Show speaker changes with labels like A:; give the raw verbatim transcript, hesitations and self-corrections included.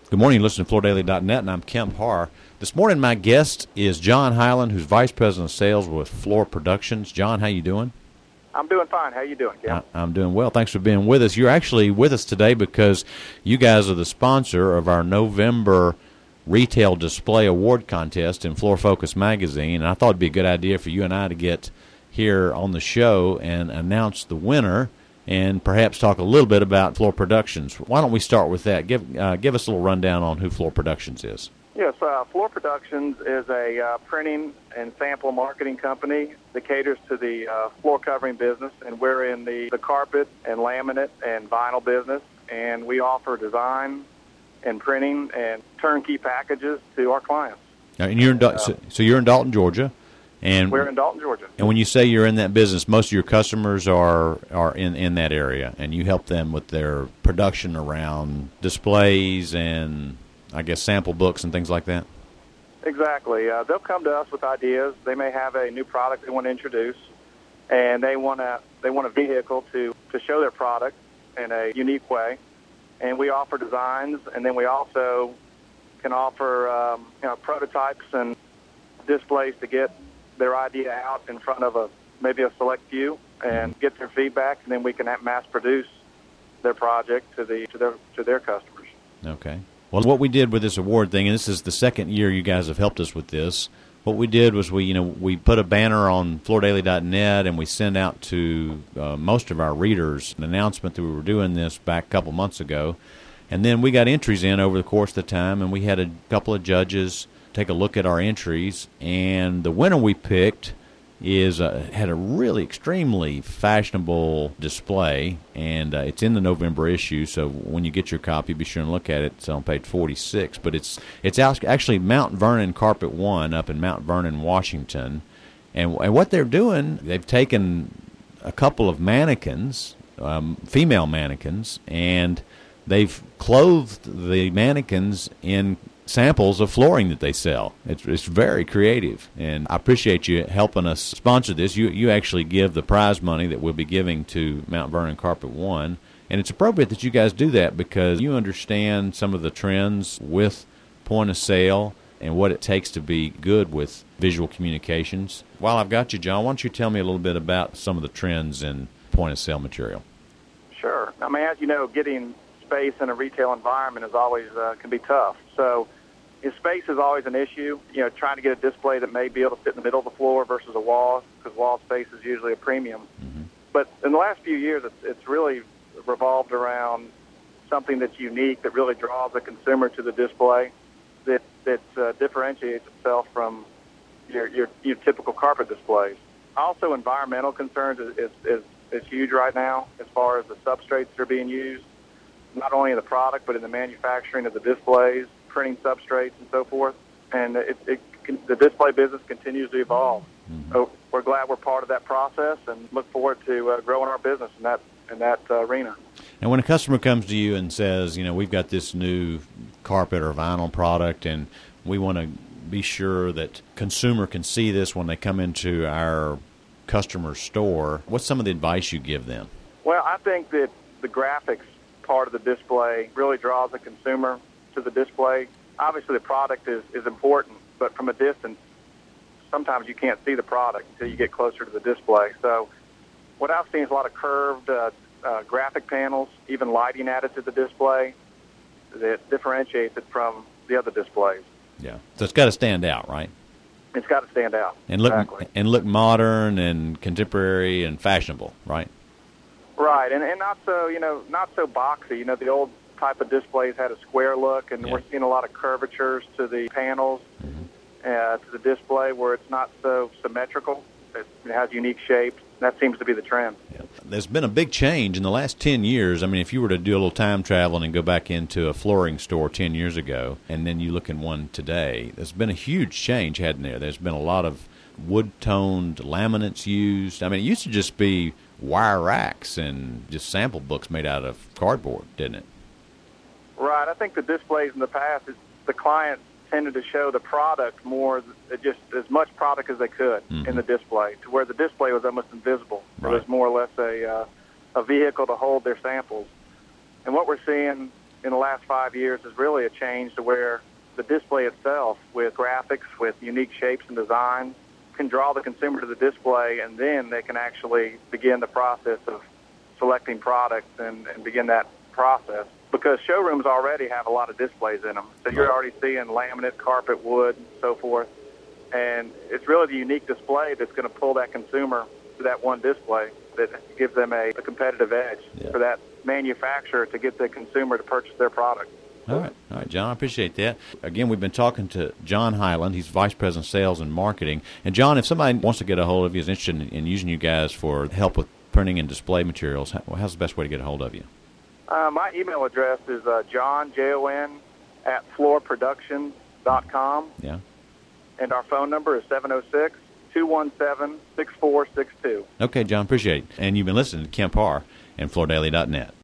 A: Good morning. Listen to Floor Daily dot net, and I'm Kemp Harr. This morning, my guest is John Hyland, who's Vice President of Sales with Floor Productions. John, how you doing?
B: I'm doing fine. How you doing, Kemp?
A: I'm doing well. Thanks for being with us. You're actually with us today because you guys are the sponsor of our November Retail Display Award Contest in Floor Focus Magazine, and I thought it'd be a good idea for you and I to get here on the show and announce the winner and perhaps talk a little bit about Floor Productions. Why don't we start with that? Give uh, give us a little rundown on who Floor Productions is.
B: Yes, uh, Floor Productions is a uh, printing and sample marketing company that caters to the uh, floor covering business, and we're in the, the carpet and laminate and vinyl business, and we offer design and printing and turnkey packages to our clients.
A: Now, and you're in Dal- uh, so, so you're in Dalton, Georgia. And
B: we're in Dalton, Georgia.
A: And when you say you're in that business, most of your customers are, are in, in that area, and you help them with their production around displays and, I guess, sample books and things like that?
B: Exactly. Uh, they'll come to us with ideas. They may have a new product they want to introduce, and they want a, they want a vehicle to, to show their product in a unique way. And we offer designs, and then we also can offer um, you know, prototypes and displays to get their idea out in front of a maybe a select few and get their feedback, and then we can mass produce their project to the to their to their customers.
A: Okay. Well, what we did with this award thing, and this is the second year you guys have helped us with this. What we did was we, you know, we put a banner on Floor Daily dot net, and we sent out to uh, most of our readers an announcement that we were doing this back a couple months ago, and then we got entries in over the course of the time, and we had a couple of judges take a look at our entries, and the winner we picked is uh, had a really extremely fashionable display, and uh, it's in the November issue, so when you get your copy, be sure and look at it. It's on page forty-six, but it's it's actually Mount Vernon Carpet One up in Mount Vernon, Washington, and, and what they're doing, they've taken a couple of mannequins, um, female mannequins, and they've clothed the mannequins in samples of flooring that they sell. It's, it's very creative, and I appreciate you helping us sponsor this. You you actually give the prize money that we'll be giving to Mount Vernon Carpet One, and it's appropriate that you guys do that because you understand some of the trends with point of sale and what it takes to be good with visual communications. While I've got you, John, why don't you tell me a little bit about some of the trends in point of sale material?
B: Sure. I mean, as you know, getting space in a retail environment is always uh, can be tough. So your space is always an issue. You know, trying to get a display that may be able to fit in the middle of the floor versus a wall, because wall space is usually a premium. Mm-hmm. But in the last few years, it's, it's really revolved around something that's unique, that really draws the consumer to the display, that that uh, differentiates itself from your, your your typical carpet displays. Also, environmental concerns is, is, is, is huge right now as far as the substrates that are being used, not only in the product, but in the manufacturing of the displays, printing substrates, and so forth. And it, it can, the display business continues to evolve. Mm-hmm. So we're glad we're part of that process and look forward to uh, growing our business in that in that uh, arena.
A: And when a customer comes to you and says, you know, we've got this new carpet or vinyl product, and we want to be sure that consumer can see this when they come into our customer store, what's some of the advice you give them?
B: Well, I think that the graphics part of the display really draws the consumer to the display. Obviously, the product is, is important, but from a distance, sometimes you can't see the product until you get closer to the display. So what I've seen is a lot of curved uh, uh, graphic panels, even lighting added to the display that differentiates it from the other displays.
A: Yeah, so it's got to stand out, right?
B: It's got to stand out.
A: And look,
B: exactly.
A: and look modern and contemporary and fashionable, right?
B: Right, and, and not so, you know, not so boxy. You know, the old type of displays had a square look, and yeah. we're seeing a lot of curvatures to the panels, mm-hmm. uh, to the display, where it's not so symmetrical. It has unique shapes. That seems to be the trend.
A: Yeah. There's been a big change in the last ten years. I mean, if you were to do a little time travel and go back into a flooring store ten years ago, and then you look in one today, there's been a huge change, hadn't there? There's been a lot of wood-toned laminates used. I mean, it used to just be wire racks and just sample books made out of cardboard, didn't it?
B: Right. I think the displays in the past, the client tended to show the product more, just as much product as they could mm-hmm. in the display, to where the display was almost invisible. Right. It was more or less a uh, a vehicle to hold their samples. And what we're seeing in the last five years is really a change to where the display itself, with graphics, with unique shapes and designs, can draw the consumer to the display, and then they can actually begin the process of selecting products and, and begin that process. Because showrooms already have a lot of displays in them. So you're already seeing laminate, carpet, wood, and so forth. And it's really the unique display that's going to pull that consumer to that one display that gives them a, a competitive edge
A: yeah.
B: for that manufacturer to get the consumer to purchase their product.
A: All right. All right, John, I appreciate that. Again, we've been talking to John Hyland. He's Vice President of Sales and Marketing. And, John, if somebody wants to get a hold of you, is interested in, in using you guys for help with printing and display materials, how, how's the best way to get a hold of you?
B: Uh, my email address is uh, john, J O N, at floor productions dot com.
A: Yeah.
B: And our phone number is seven oh six, two one seven, six four six two.
A: Okay, John, appreciate it. And you've been listening to Kemp Harr and Floor Daily dot net.